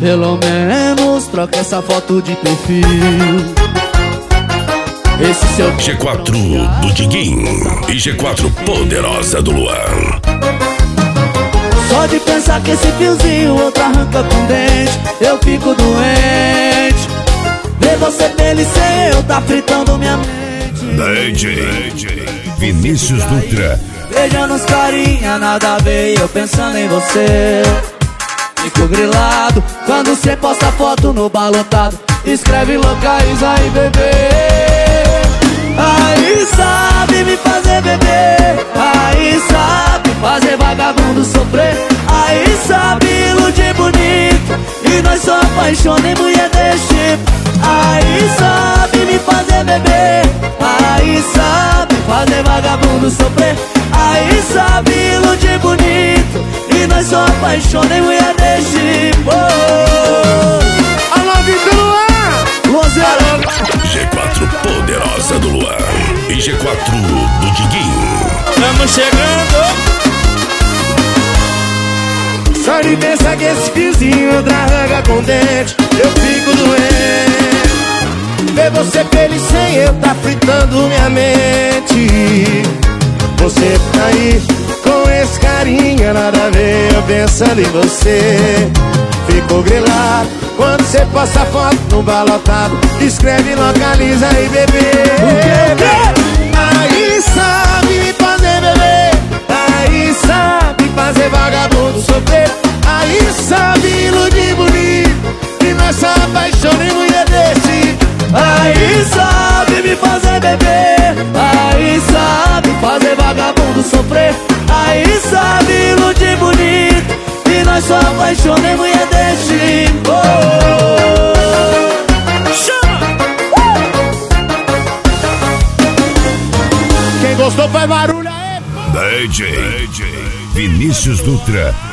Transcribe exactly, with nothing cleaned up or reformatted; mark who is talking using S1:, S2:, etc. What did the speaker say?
S1: Pelo menos troca essa foto de perfil. Esse seu
S2: G quatro do Diguinho e G quatro poderosa do Luan.
S1: Só de pensar que esse fiozinho outro arranca com dente, eu fico doente. Ver você feliz sem eu tá fritando minha mente.
S2: D J Vinícius Dutra.
S1: Beijando os carinha, nada a ver, eu pensando em você. Fico grilado quando cê posta foto no balotado. Escreve locais aí, bebê. Aí sabe me fazer beber. Aí sabe fazer vagabundo sofrer. Aí sabe iludir bonito e nós só apaixona em mulher desse tipo. Aí sabe me fazer beber. Aí sabe fazer vagabundo sofrer. Aí sabe iludir bonito e nós só apaixona em mulher desse tipo.
S3: Alô, Vitor Luan!
S1: Luanzera.
S2: G quatro poderosa do Luan e G quatro do Diguinho.
S3: Estamos chegando. Só de pensar que esse fiozinho arranca com dente, eu fico doente. Ver você feliz sem eu tá fritando minha mente. Você tá aí com esse carinha, nada a ver, eu pensando em você. Fico grilado quando você posta foto no balotado. Escreve, localiza aí, bebê. Aí sabe me fazer beber. Aí sabe fazer vagabundo sofrer. Aí sabe iludir bonito e nós só apaixona em mulher desse.
S1: Aí sabe me fazer beber. Aí sabe fazer vagabundo sofrer. Aí sabe iludir bonito e nós só apaixona em mulher desse tipo.
S3: Chama! Quem gostou faz barulho aí.
S2: D J Vinícius Dutra